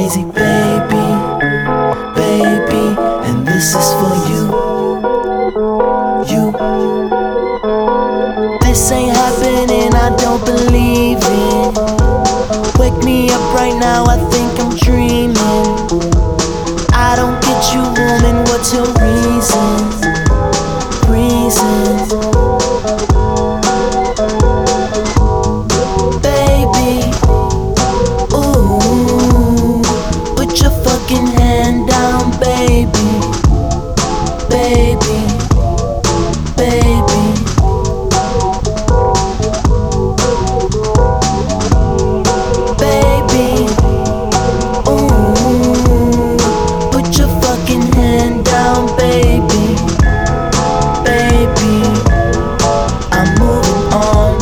crazy baby, baby, and this is for you, you. This ain't happening, I don't believe it. Wake me up right now, I think I'm dreaming. I don't get you, woman, what's your reason? Baby, ooh, put your fucking hand down, baby, baby, baby. Baby, ooh, put your fucking hand down, baby, baby. I'm moving on.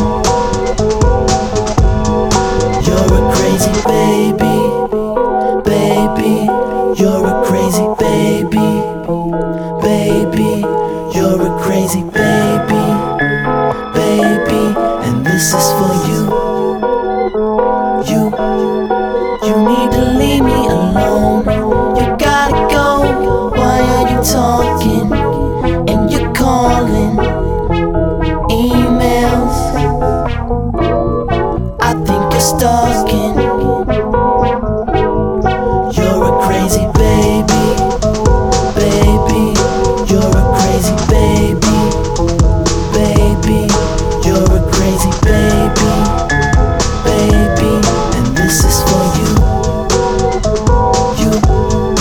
You're a crazy baby, baby. You're a crazy baby, baby. You're a crazy baby, baby, and this is for you, you. You need to leave me alone. You gotta go. Why are you talking? And you're calling. Emails. I think you're stalking. You're a crazy baby, baby. You're a crazy baby, baby. You're a crazy baby, baby, and this is for you, you.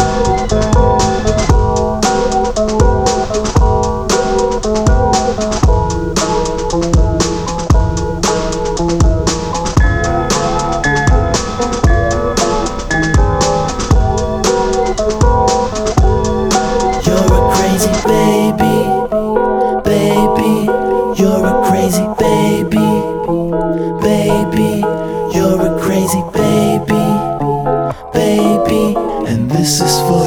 You're a crazy baby, baby. You're a crazy baby, baby. You're a crazy baby, baby, and this is for